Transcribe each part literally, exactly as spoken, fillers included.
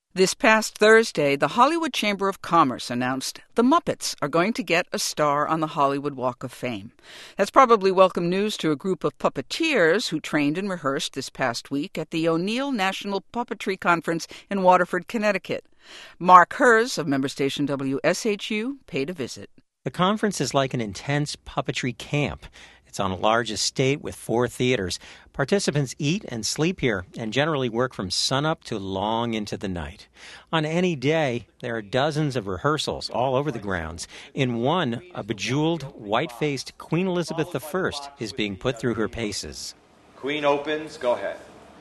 This past Thursday, the Hollywood Chamber of Commerce announced the Muppets are going to get a star on the Hollywood Walk of Fame. That's probably welcome news to a group of puppeteers who trained and rehearsed this past week at the O'Neill National Puppetry Conference in Waterford, Connecticut. Mark Herz of member station W S H U paid a visit. The conference is like an intense puppetry camp. It's on a large estate with four theaters. Participants eat and sleep here and generally work from sunup to long into the night. On any day, there are dozens of rehearsals all over the grounds. In one, a bejeweled, white-faced Queen Elizabeth the First is being put through her paces. Queen opens. Go ahead.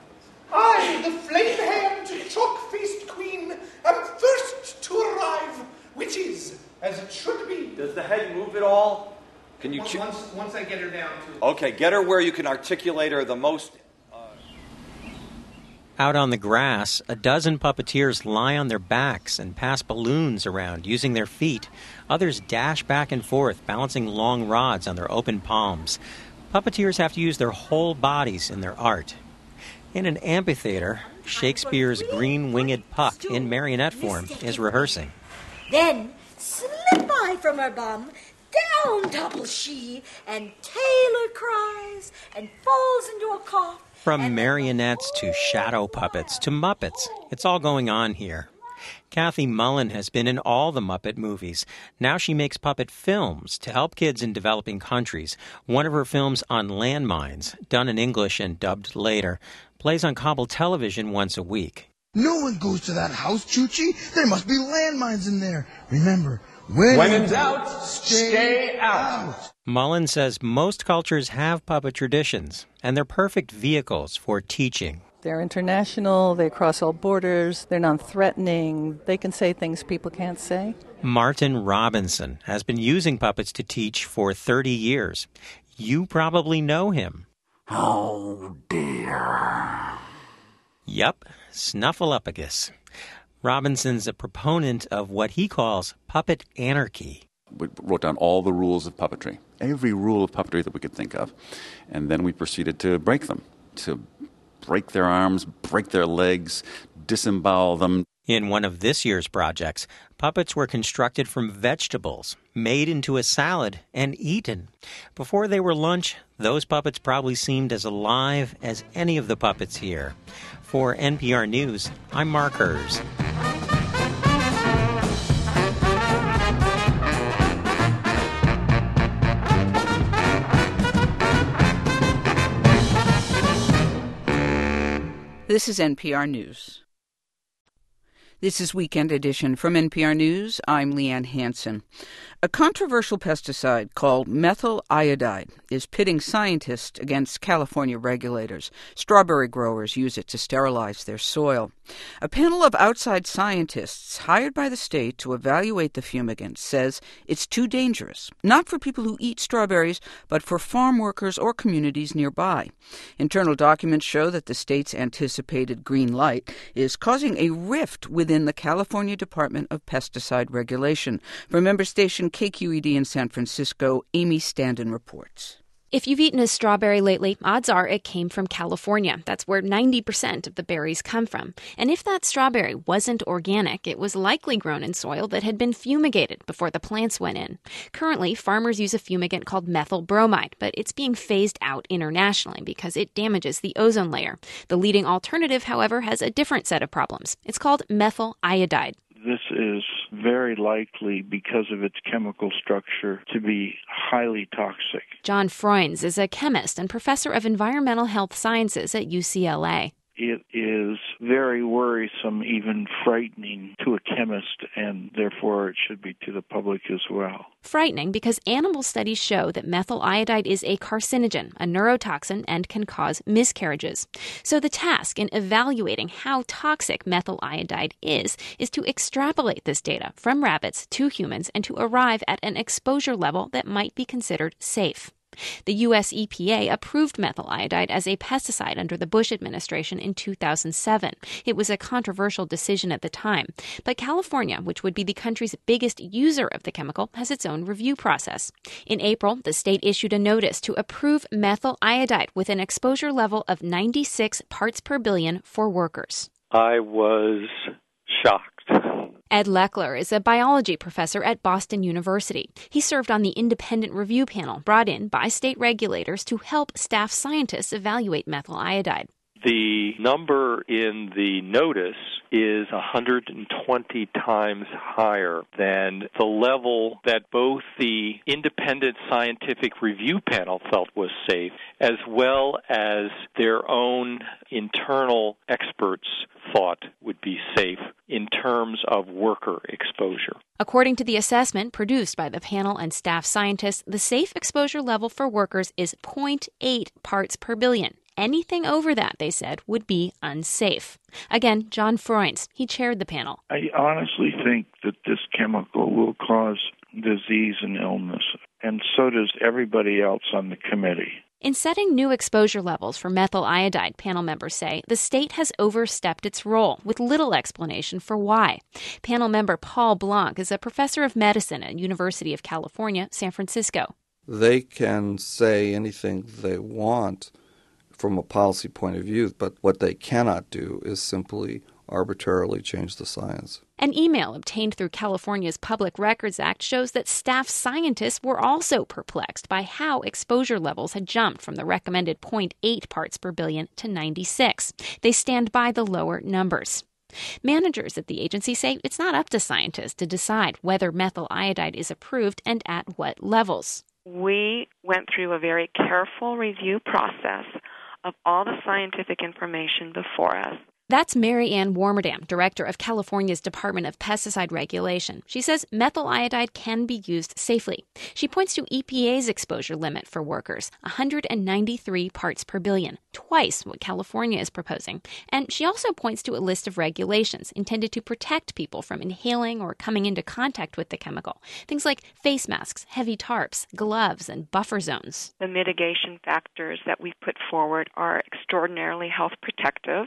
I, the flame-hand, chalk-faced queen, am first to arrive, which is as it should be. Does the head move at all? Can you once, cho- once, once I get her down to... Okay, get her where you can articulate her the most. Uh... Out on the grass, a dozen puppeteers lie on their backs and pass balloons around using their feet. Others dash back and forth, balancing long rods on their open palms. Puppeteers have to use their whole bodies in their art. In an amphitheater, Shakespeare's green-winged Puck in marionette form is rehearsing. Then slip I from her bum, down topples she, and Taylor cries and falls into a cough. From marionettes to shadow puppets to Muppets, it's all going on here. Kathy Mullen has been in all the Muppet movies. Now she makes puppet films to help kids in developing countries. One of her films, On Landmines, done in English and dubbed later, plays on cable television once a week. No one goes to that house, Choochie. There must be landmines in there. Remember, when, when in doubt, stay, stay out. out. Mullen says most cultures have puppet traditions, and they're perfect vehicles for teaching. They're international, they cross all borders, they're non-threatening, they can say things people can't say. Martin Robinson has been using puppets to teach for thirty years. You probably know him. Oh, dear. Yup, Snuffleupagus. Robinson's a proponent of what he calls puppet anarchy. We wrote down all the rules of puppetry, every rule of puppetry that we could think of, and then we proceeded to break them, to break their arms, break their legs, disembowel them. In one of this year's projects, puppets were constructed from vegetables, made into a salad, and eaten. Before they were lunch, those puppets probably seemed as alive as any of the puppets here. For N P R News, I'm Mark Herz. This is N P R News. This is Weekend Edition from N P R News. I'm Leanne Hansen. A controversial pesticide called methyl iodide is pitting scientists against California regulators. Strawberry growers use it to sterilize their soil. A panel of outside scientists hired by the state to evaluate the fumigant says it's too dangerous, not for people who eat strawberries, but for farm workers or communities nearby. Internal documents show that the state's anticipated green light is causing a rift within the California Department of Pesticide Regulation. From member station K Q E D in San Francisco, Amy Standen reports. If you've eaten a strawberry lately, odds are it came from California. That's where ninety percent of the berries come from. And if that strawberry wasn't organic, it was likely grown in soil that had been fumigated before the plants went in. Currently, farmers use a fumigant called methyl bromide, but it's being phased out internationally because it damages the ozone layer. The leading alternative, however, has a different set of problems. It's called methyl iodide. This is very likely, because of its chemical structure, to be highly toxic. John Freunds is a chemist and professor of environmental health sciences at U C L A. It is very worrisome, even frightening to a chemist, and therefore it should be to the public as well. Frightening because animal studies show that methyl iodide is a carcinogen, a neurotoxin, and can cause miscarriages. So the task in evaluating how toxic methyl iodide is, is to extrapolate this data from rabbits to humans and to arrive at an exposure level that might be considered safe. The U S E P A approved methyl iodide as a pesticide under the Bush administration in two thousand seven. It was a controversial decision at the time. But California, which would be the country's biggest user of the chemical, has its own review process. In April, the state issued a notice to approve methyl iodide with an exposure level of ninety-six parts per billion for workers. I was shocked. Ed Leckler is a biology professor at Boston University. He served on the independent review panel brought in by state regulators to help staff scientists evaluate methyl iodide. The number in the notice is one hundred twenty times higher than the level that both the independent scientific review panel felt was safe, as well as their own internal experts thought would be safe in terms of worker exposure. According to the assessment produced by the panel and staff scientists, the safe exposure level for workers is zero point eight parts per billion. Anything over that, they said, would be unsafe. Again, John Freunds, he chaired the panel. I honestly think that this chemical will cause disease and illness, and so does everybody else on the committee. In setting new exposure levels for methyl iodide, panel members say, the state has overstepped its role, with little explanation for why. Panel member Paul Blanc is a professor of medicine at University of California, San Francisco. They can say anything they want from a policy point of view, but what they cannot do is simply arbitrarily change the science. An email obtained through California's Public Records Act shows that staff scientists were also perplexed by how exposure levels had jumped from the recommended zero point eight parts per billion to ninety-six. They stand by the lower numbers. Managers at the agency say it's not up to scientists to decide whether methyl iodide is approved and at what levels. We went through a very careful review process of all the scientific information before us. That's Mary Ann Warmerdam, director of California's Department of Pesticide Regulation. She says methyl iodide can be used safely. She points to E P A's exposure limit for workers, one hundred ninety-three parts per billion, twice what California is proposing. And she also points to a list of regulations intended to protect people from inhaling or coming into contact with the chemical. Things like face masks, heavy tarps, gloves, and buffer zones. The mitigation factors that we've put forward are extraordinarily health protective,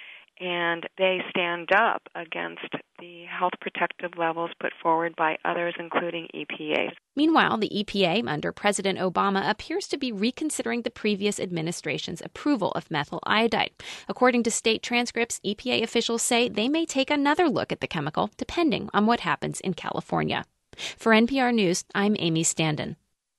and they stand up against the health protective levels put forward by others, including E P A. Meanwhile, the E P A under President Obama appears to be reconsidering the previous administration's approval of methyl iodide. According to state transcripts, E P A officials say they may take another look at the chemical, depending on what happens in California. For N P R News, I'm Amy Standen.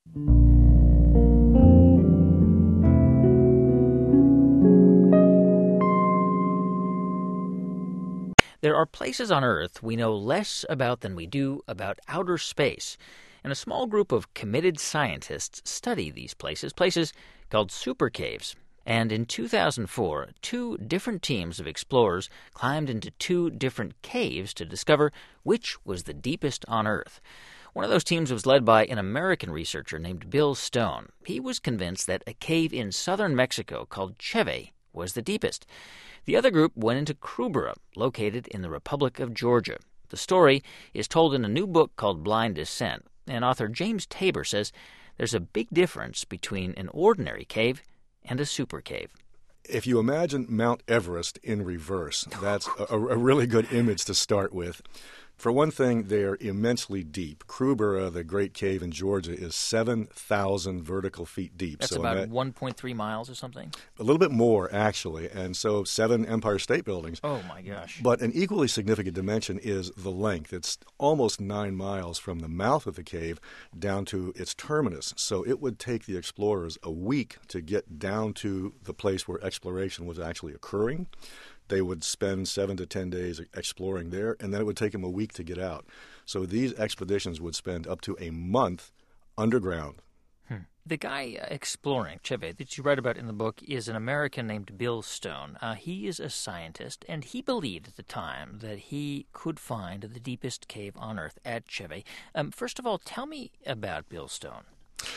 There are places on Earth we know less about than we do about outer space, and a small group of committed scientists study these places, places called supercaves. And in two thousand four, two different teams of explorers climbed into two different caves to discover which was the deepest on Earth. One of those teams was led by an American researcher named Bill Stone. He was convinced that a cave in southern Mexico called Cheve was the deepest. The other group went into Krubera, located in the Republic of Georgia. The story is told in a new book called Blind Descent, and author James Tabor says there's a big difference between an ordinary cave and a super cave. If you imagine Mount Everest in reverse, that's a, a really good image to start with. For one thing, they're immensely deep. Krubera, the great cave in Georgia, is seven thousand vertical feet deep. That's so about that, one point three miles or something? A little bit more, actually, and so seven Empire State Buildings. Oh, my gosh. But an equally significant dimension is the length. It's almost nine miles from the mouth of the cave down to its terminus. So it would take the explorers a week to get down to the place where exploration was actually occurring. They would spend seven to ten days exploring there, and then it would take them a week to get out. So these expeditions would spend up to a month underground. Hmm. The guy uh, exploring Cheve that you write about in the book is an American named Bill Stone. Uh, he is a scientist, and he believed at the time that he could find the deepest cave on Earth at Cheve. Um, first of all, tell me about Bill Stone.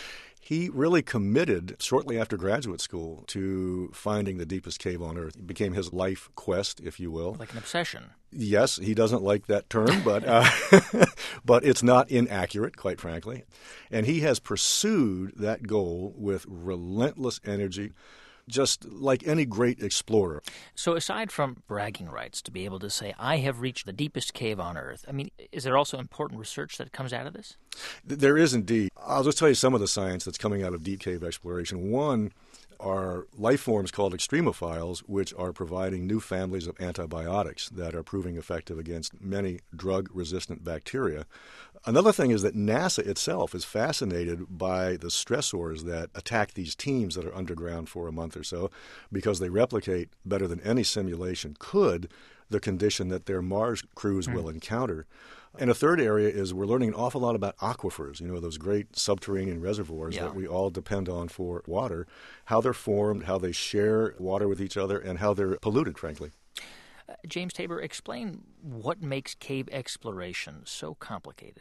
He really committed shortly after graduate school to finding the deepest cave on Earth. It became his life quest, if you will. Like an obsession. Yes, he doesn't like that term, but uh, but it's not inaccurate, quite frankly. And he has pursued that goal with relentless energy, just like any great explorer. So aside from bragging rights to be able to say, I have reached the deepest cave on Earth, I mean, is there also important research that comes out of this? There is indeed. I'll just tell you some of the science that's coming out of deep cave exploration. One, are life forms called extremophiles, which are providing new families of antibiotics that are proving effective against many drug-resistant bacteria. Another thing is that NASA itself is fascinated by the stressors that attack these teams that are underground for a month or so, because they replicate better than any simulation could the condition that their Mars crews mm. will encounter. And a third area is we're learning an awful lot about aquifers, you know, those great subterranean reservoirs yeah. that we all depend on for water, how they're formed, how they share water with each other, and how they're polluted, frankly. Uh, James Tabor, explain what makes cave exploration so complicated.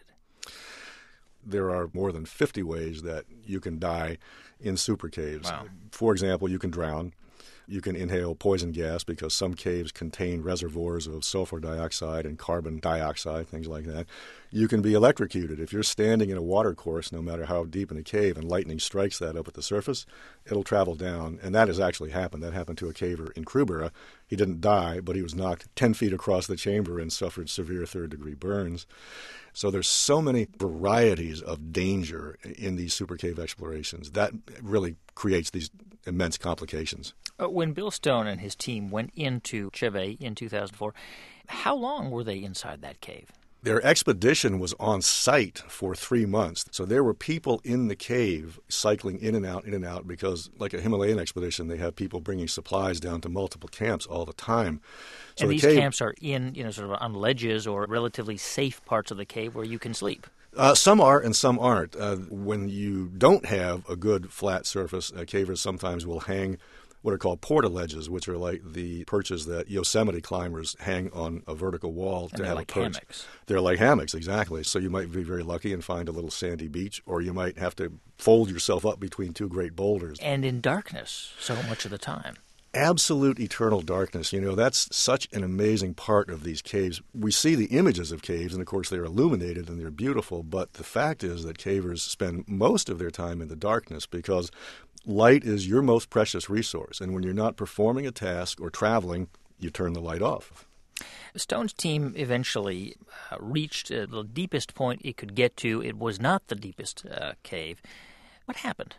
There are more than fifty ways that you can die in super caves. Wow. For example, you can drown. You can inhale poison gas because some caves contain reservoirs of sulfur dioxide and carbon dioxide, things like that. You can be electrocuted. If you're standing in a water course, no matter how deep in a cave, and lightning strikes that up at the surface, it'll travel down. And that has actually happened. That happened to a caver in Krubera. He didn't die, but he was knocked ten feet across the chamber and suffered severe third-degree burns. So there's so many varieties of danger in these super cave explorations. That really creates these immense complications. Uh, when Bill Stone and his team went into Cheve in two thousand four, how long were they inside that cave? Their expedition was on site for three months. So there were people in the cave cycling in and out, in and out, because like a Himalayan expedition, they have people bringing supplies down to multiple camps all the time. So and the these cave, camps are in, you know, sort of on ledges or relatively safe parts of the cave where you can sleep. Uh, some are and some aren't. Uh, when you don't have a good flat surface, uh, cavers sometimes will hang what are called portaledges, which are like the perches that Yosemite climbers hang on a vertical wall and to have like a perch. Hammocks. They're like hammocks, exactly. So you might be very lucky and find a little sandy beach, or you might have to fold yourself up between two great boulders. And in darkness so much of the time. Absolute eternal darkness. You know, that's such an amazing part of these caves. We see the images of caves, and of course they're illuminated and they're beautiful, but the fact is that cavers spend most of their time in the darkness because light is your most precious resource, and when you're not performing a task or traveling, you turn the light off. Stone's team eventually uh, reached uh, the deepest point it could get to. It was not the deepest uh, cave. What happened?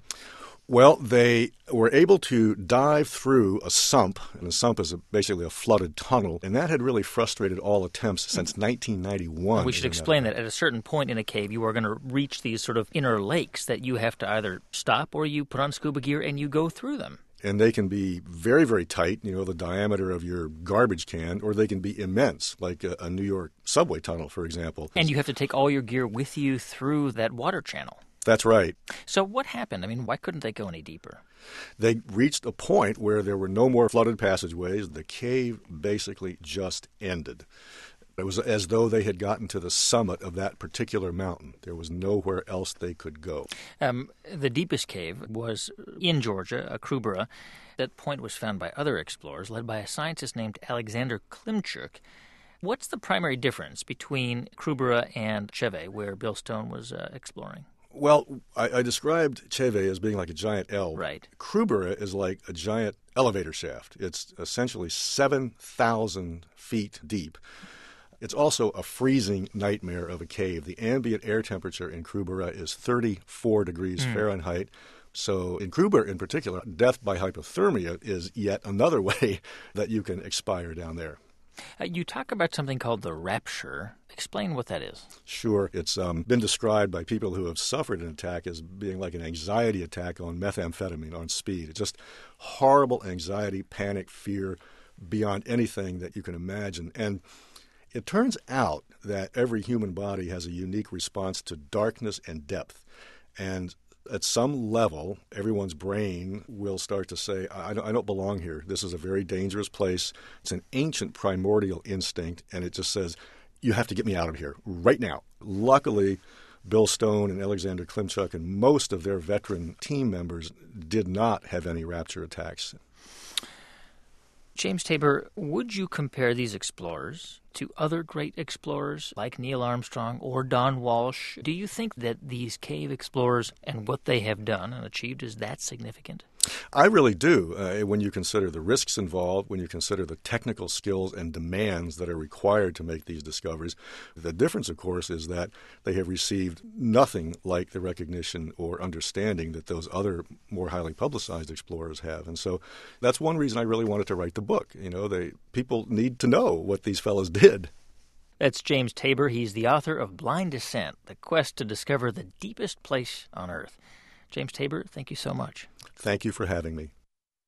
Well, they were able to dive through a sump, and a sump is a, basically a flooded tunnel, and that had really frustrated all attempts since nineteen ninety-one. And we should explain that. that at a certain point in a cave, you are going to reach these sort of inner lakes that you have to either stop or you put on scuba gear and you go through them. And they can be very, very tight, you know, the diameter of your garbage can, or they can be immense, like a, a New York subway tunnel, for example. And you have to take all your gear with you through that water channel. That's right. So what happened? I mean, why couldn't they go any deeper? They reached a point where there were no more flooded passageways. The cave basically just ended. It was as though they had gotten to the summit of that particular mountain. There was nowhere else they could go. Um, the deepest cave was in Georgia, uh, Krubera. That point was found by other explorers, led by a scientist named Alexander Klimchuk. What's the primary difference between Krubera and Cheve, where Bill Stone was uh, exploring? Well, I, I described Cheve as being like a giant L. Right. Krubera is like a giant elevator shaft. It's essentially seven thousand feet deep. It's also a freezing nightmare of a cave. The ambient air temperature in Krubera is thirty-four degrees mm. Fahrenheit. So in Krubera in particular, death by hypothermia is yet another way that you can expire down there. Uh, you talk about something called the rapture. Explain what that is. Sure. It's um, been described by people who have suffered an attack as being like an anxiety attack on methamphetamine, on speed. It's just horrible anxiety, panic, fear beyond anything that you can imagine. And it turns out that every human body has a unique response to darkness and depth. And at some level, everyone's brain will start to say, I don't, I don't belong here. This is a very dangerous place. It's an ancient primordial instinct, and it just says, you have to get me out of here right now. Luckily, Bill Stone and Alexander Klimchuk and most of their veteran team members did not have any rapture attacks. James Tabor, would you compare these explorers to other great explorers like Neil Armstrong or Don Walsh? Do you think that these cave explorers and what they have done and achieved is that significant? I really do. Uh, when you consider the risks involved, when you consider the technical skills and demands that are required to make these discoveries, the difference, of course, is that they have received nothing like the recognition or understanding that those other more highly publicized explorers have. And so that's one reason I really wanted to write the book. You know, they people need to know what these fellows did. That's James Tabor. He's the author of Blind Descent, The Quest to Discover the Deepest Place on Earth. James Tabor, thank you so much. Thank you for having me.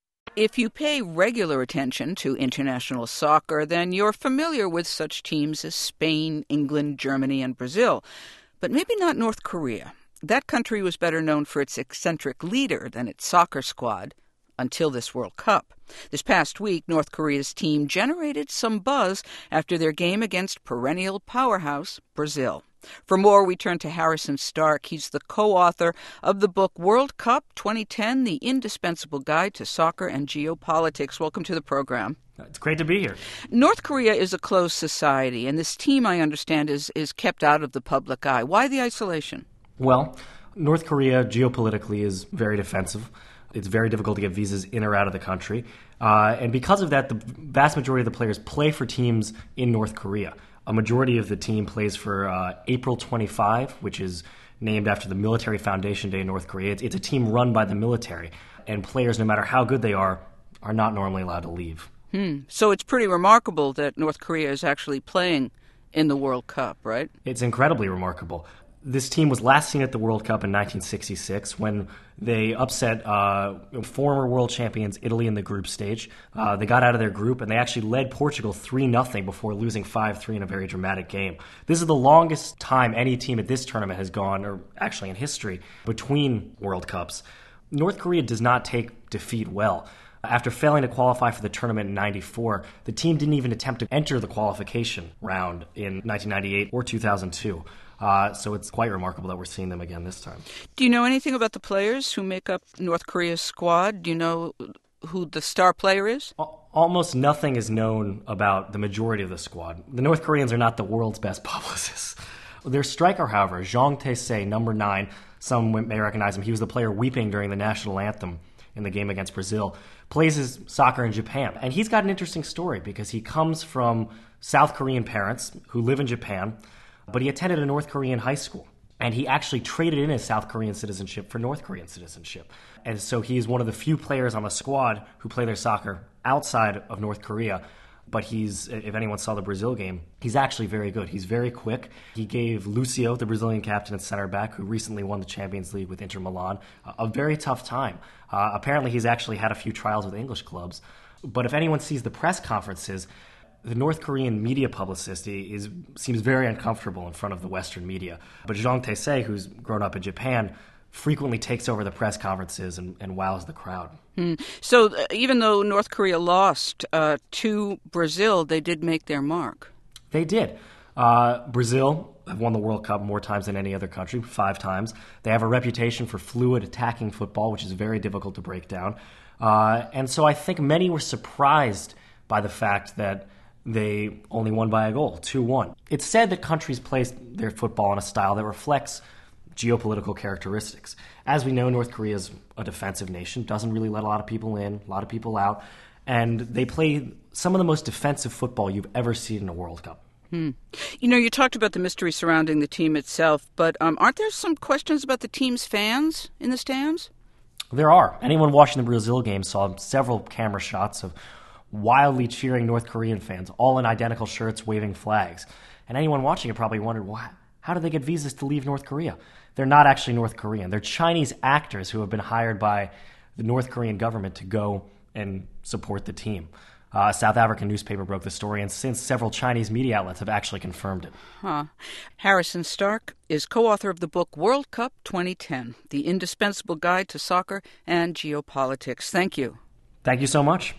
If you pay regular attention to international soccer, then you're familiar with such teams as Spain, England, Germany, and Brazil. But maybe not North Korea. That country was better known for its eccentric leader than its soccer squad until this World Cup. This past week, North Korea's team generated some buzz after their game against perennial powerhouse Brazil. For more, we turn to Harrison Stark. He's the co-author of the book World Cup twenty ten, The Indispensable Guide to Soccer and Geopolitics. Welcome to the program. It's great to be here. North Korea is a closed society, and this team, I understand, is, is kept out of the public eye. Why the isolation? Well, North Korea geopolitically is very defensive. It's very difficult to get visas in or out of the country. Uh, and because of that, the vast majority of the players play for teams in North Korea. A majority of the team plays for uh, April twenty-fifth, which is named after the Military Foundation Day in North Korea. It's, it's a team run by the military, and players, no matter how good they are, are not normally allowed to leave. Hmm. So it's pretty remarkable that North Korea is actually playing in the World Cup, right? It's incredibly remarkable. This team was last seen at the World Cup in nineteen sixty-six when they upset uh, former world champions Italy in the group stage. Uh, they got out of their group, and they actually led Portugal three nothing before losing five three in a very dramatic game. This is the longest time any team at this tournament has gone, or actually in history, between World Cups. North Korea does not take defeat well. After failing to qualify for the tournament in ninety-four, the team didn't even attempt to enter the qualification round in nineteen ninety-eight or two thousand two. Uh, so it's quite remarkable that we're seeing them again this time. Do you know anything about the players who make up North Korea's squad? Do you know who the star player is? Almost nothing is known about the majority of the squad. The North Koreans are not the world's best publicists. Their striker, however, Jong Tae-se, number nine, some may recognize him. He was the player weeping during the national anthem in the game against Brazil, plays his soccer in Japan. And he's got an interesting story because he comes from South Korean parents who live in Japan, but he attended a North Korean high school, and he actually traded in his South Korean citizenship for North Korean citizenship. And so he's one of the few players on the squad who play their soccer outside of North Korea. But he's, if anyone saw the Brazil game, he's actually very good. He's very quick. He gave Lucio, the Brazilian captain and center back, who recently won the Champions League with Inter Milan, a very tough time. Uh, apparently he's actually had a few trials with English clubs. But if anyone sees the press conferences, the North Korean media publicist is seems very uncomfortable in front of the Western media. But Jong Tae-se, who's grown up in Japan, frequently takes over the press conferences and, and wows the crowd. Hmm. So uh, even though North Korea lost uh, to Brazil, they did make their mark. They did. Uh, Brazil have won the World Cup more times than any other country, five times. They have a reputation for fluid attacking football, which is very difficult to break down. Uh, and so I think many were surprised by the fact that they only won by a goal, two one. It's said that countries play their football in a style that reflects geopolitical characteristics. As we know, North Korea is a defensive nation, doesn't really let a lot of people in, a lot of people out, and they play some of the most defensive football you've ever seen in a World Cup. Hmm. You know, you talked about the mystery surrounding the team itself, but um, aren't there some questions about the team's fans in the stands? There are. Anyone watching the Brazil game saw several camera shots of wildly cheering North Korean fans, all in identical shirts, waving flags. And anyone watching it probably wondered, why, how do they get visas to leave North Korea? They're not actually North Korean. They're Chinese actors who have been hired by the North Korean government to go and support the team. Uh, a South African newspaper broke the story, and since several Chinese media outlets have actually confirmed it. Huh. Harrison Stark is co-author of the book World Cup twenty ten, The Indispensable Guide to Soccer and Geopolitics. Thank you. Thank you so much.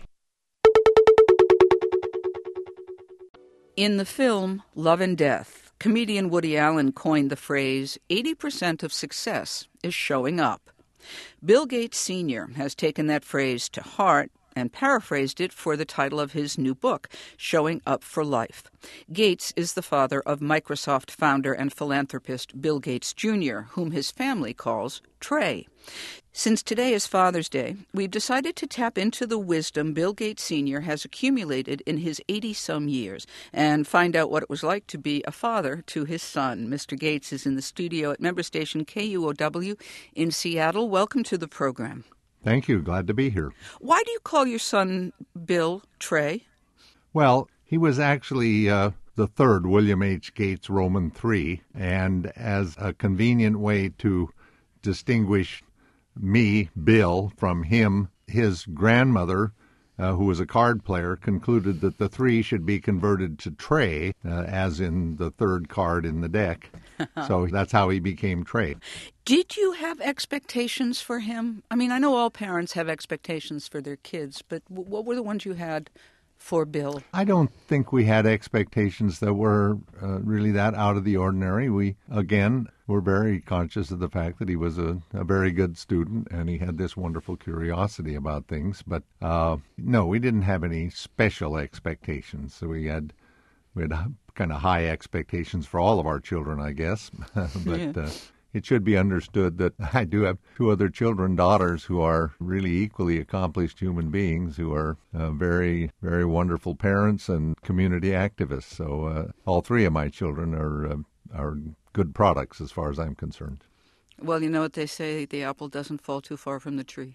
In the film Love and Death, comedian Woody Allen coined the phrase, eighty percent of success is showing up. Bill Gates Senior has taken that phrase to heart and paraphrased it for the title of his new book, Showing Up for Life. Gates is the father of Microsoft founder and philanthropist Bill Gates Junior, whom his family calls Trey. Since today is Father's Day, we've decided to tap into the wisdom Bill Gates Senior has accumulated in his eighty-some years and find out what it was like to be a father to his son. Mister Gates is in the studio at member station K U O W in Seattle. Welcome to the program. Thank you. Glad to be here. Why do you call your son Bill Trey? Well, he was actually uh, the third William H. Gates Roman three, and as a convenient way to distinguish me, Bill, from him, his grandmother, uh, who was a card player, concluded that the three should be converted to Trey, uh, as in the third card in the deck. So that's how he became Trey. Did you have expectations for him? I mean, I know all parents have expectations for their kids, but w- what were the ones you had for Bill? I don't think we had expectations that were uh, really that out of the ordinary. We, again, were very conscious of the fact that he was a, a very good student and he had this wonderful curiosity about things. But uh, no, we didn't have any special expectations. So we had we had kind of high expectations for all of our children, I guess. but Yeah. uh, it should be understood that I do have two other children, daughters, who are really equally accomplished human beings, who are uh, very, very wonderful parents and community activists. So uh, all three of my children are uh, are good products as far as I'm concerned. Well, you know what they say, the apple doesn't fall too far from the tree.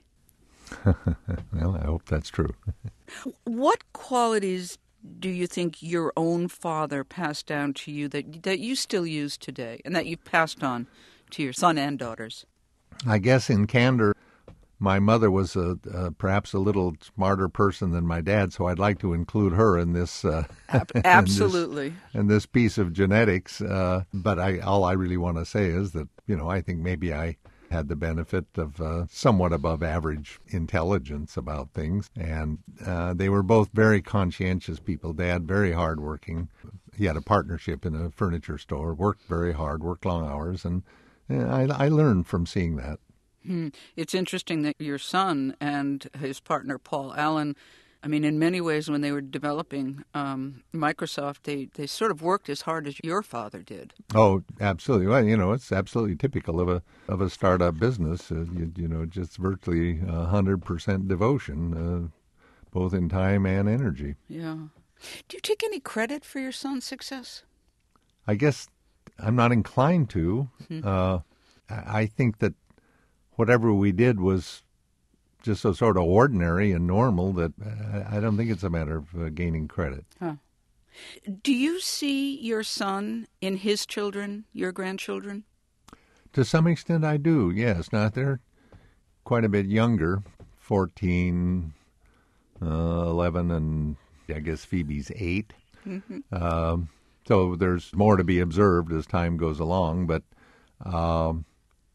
Well, I hope that's true. What qualities do you think your own father passed down to you that that you still use today and that you've passed on to your son and daughters? I guess in candor, my mother was a, uh, perhaps a little smarter person than my dad, so I'd like to include her in this. Uh, Absolutely. in this, in this piece of genetics. Uh, but I, all I really want to say is that, you know, I think maybe I had the benefit of uh, somewhat above average intelligence about things. And uh, they were both very conscientious people. Dad, very hardworking. He had a partnership in a furniture store, worked very hard, worked long hours, and uh, I, I learned from seeing that. Hmm. It's interesting that your son and his partner, Paul Allen, I mean, in many ways, when they were developing um, Microsoft, they, they sort of worked as hard as your father did. Oh, absolutely. Well, you know, it's absolutely typical of a of a startup business. Uh, you, you know, just virtually one hundred percent devotion, uh, both in time and energy. Yeah. Do you take any credit for your son's success? I guess I'm not inclined to. Hmm. Uh, I I think that whatever we did was just so sort of ordinary and normal that I don't think it's a matter of uh, gaining credit. Huh. Do you see your son in his children, your grandchildren? To some extent, I do, yes. Now, they're quite a bit younger, fourteen, uh, eleven, and I guess Phoebe's eight. Mm-hmm. Um, so there's more to be observed as time goes along, but um,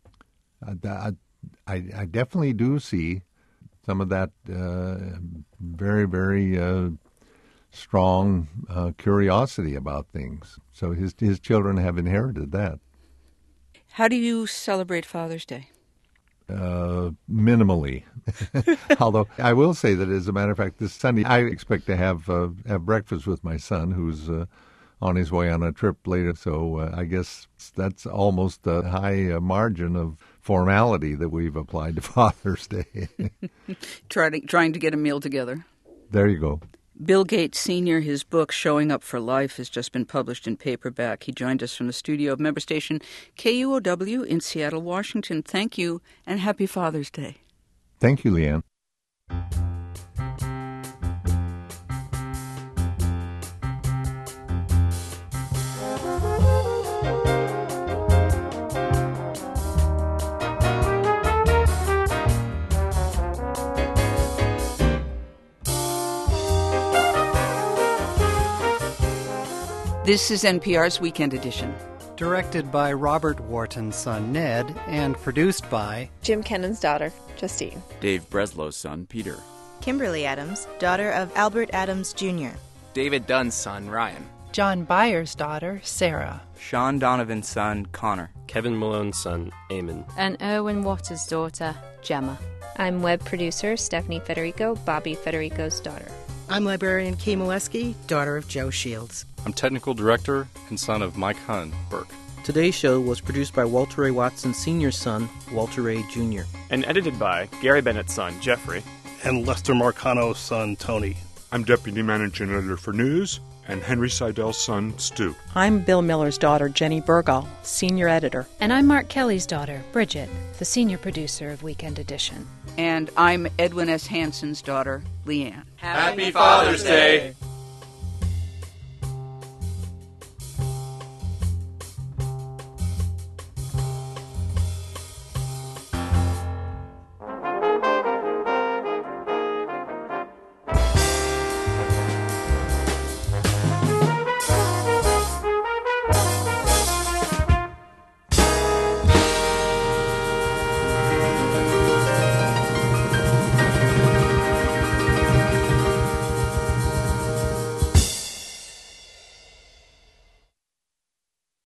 I, I, I definitely do see some of that uh, very, very uh, strong uh, curiosity about things. So his his children have inherited that. How do you celebrate Father's Day? Uh, minimally. Although I will say that, as a matter of fact, this Sunday I expect to have uh, have breakfast with my son, who's uh, on his way on a trip later. So uh, I guess that's almost a high uh, margin of formality that we've applied to Father's Day. trying, trying to get a meal together. There you go. Bill Gates Senior, his book, Showing Up for Life, has just been published in paperback. He joined us from the studio of member station K U O W in Seattle, Washington. Thank you, and happy Father's Day. Thank you, Leanne. This is N P R's Weekend Edition. Directed by Robert Wharton's son, Ned, and produced by Jim Kennon's daughter, Justine. Dave Breslow's son, Peter. Kimberly Adams, daughter of Albert Adams Junior David Dunn's son, Ryan. John Byers' daughter, Sarah. Sean Donovan's son, Connor. Kevin Malone's son, Eamon. And Erwin Waters' daughter, Gemma. I'm web producer Stephanie Federico, Bobby Federico's daughter. I'm librarian Kay Molesky, daughter of Joe Shields. I'm technical director and son of Mike Hunn, Burke. Today's show was produced by Walter Ray Watson Senior's son, Walter Ray Junior And edited by Gary Bennett's son, Jeffrey. And Lester Marcano's son, Tony. I'm Deputy Managing Editor for News, and Henry Seidel's son, Stu. I'm Bill Miller's daughter, Jenny Burgall, Senior Editor. And I'm Mark Kelly's daughter, Bridget, the Senior Producer of Weekend Edition. And I'm Edwin S. Hansen's daughter, Leanne. Happy Father's Day!